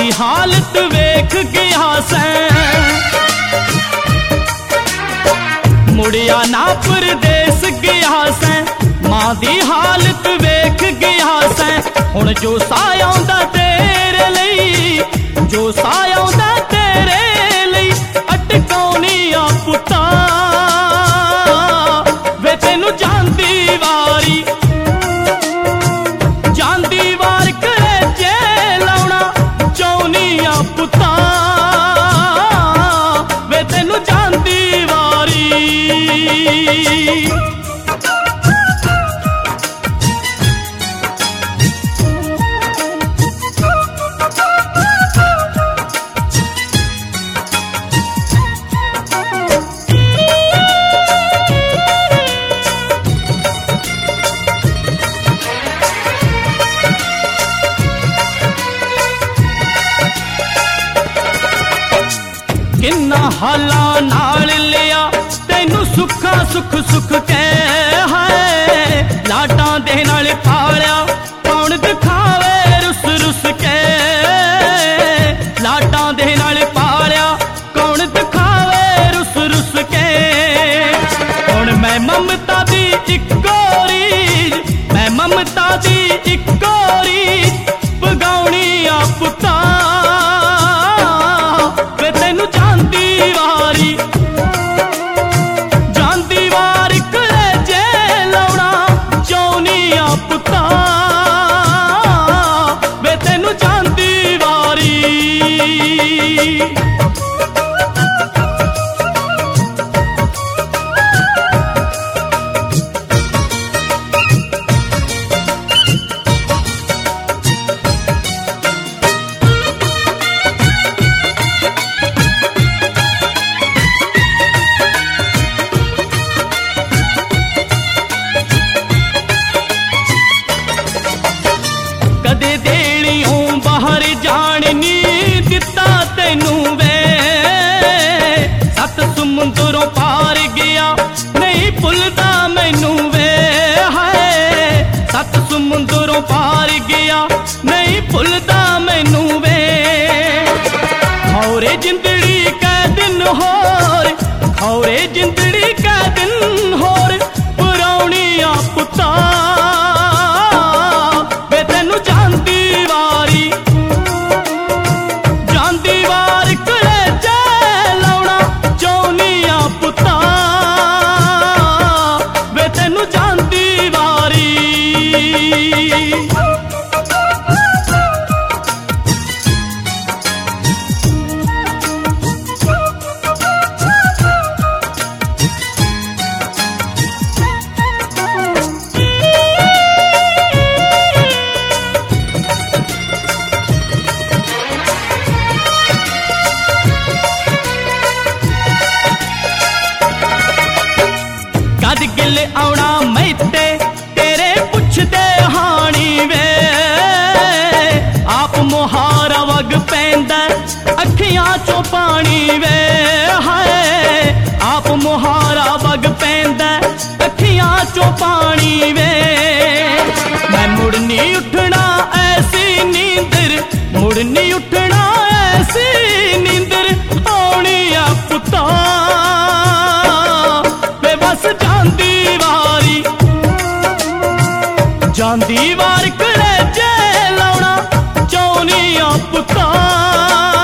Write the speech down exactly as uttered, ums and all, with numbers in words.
दी हालत वेख गया सैं, मुड़िया ना परदेस गया सैं, मां दी हालत वेख गया सैं। हुण जो साया आउंदा तेरे लई, जो साया आउंदा तेरे लई, अटकाउणी आ पुत्ता वे तैनू जांदी वारी, जांदी वार कलेजे लाउणा चाहुनी आ पुत्ता वे तैनू जांदी वारी। किन्ना हाला नाल लिया तैनू सुखा सुख सुख कह है, लाडां दे नाल पालिया कौन दिखावे रुस रुस के, लाडां दे नाल पालिया कौन दिखावे रुस रुस के। हुण मैं ममता दी इक्को रीज, मैं ममता दी इक्को रीज पगाउणी आ पुत्ता वे तैनू जांदी वारी, जांदी वार कलेजे लाउणा चाहुनी आ पुत्ता वे तैनू जांदी वारी। कदे देलियों बाहर जान नी दिता तैनू वे, सत समुंदरों पार गया नहीं भुलदा मैनू वे, है सत समुंदरों पार गया नहीं भुलदा मैनू वे। खौरे जिंदड़ी कै दिन होर, खौरे जिंदड़ी कै दिन होर पुराउणी आ पुत्ता वे तैनू जांदी वारी, जांदी वार कलेजे लाउणा चाहुनी आ पुत्ता वे तैनू जांदी वारी। कद गिल आउणा मैते तेरे पुछदे हाणी वे, आप मुहारा वग पैंदा अखियां चों पानी वे, हाय आप मुहारा वग पैंदा अखियां चों पानी वे। मैं मुड़नी उठना ऐसी नींदर, मुड़नी उठना ऐसी नींदर आउणी आ पुत्ता वे बस जांदी वारी, जांदी वार कलेजे लाउणा चाहुनी आ पुत्ता